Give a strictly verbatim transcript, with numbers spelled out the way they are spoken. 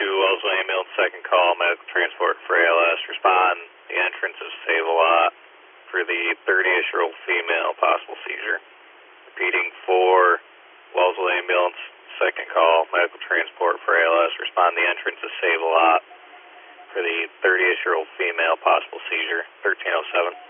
Wellesley Ambulance, second call, medical transport for A L S. Respond, the entrance is Save-A-Lot for the thirty-ish-year-old female, possible seizure. Repeating for Wellesley Ambulance, second call, medical transport for A L S. Respond, the entrance is Save-A-Lot for the thirty-ish-year-old female, possible seizure, thirteen oh seven.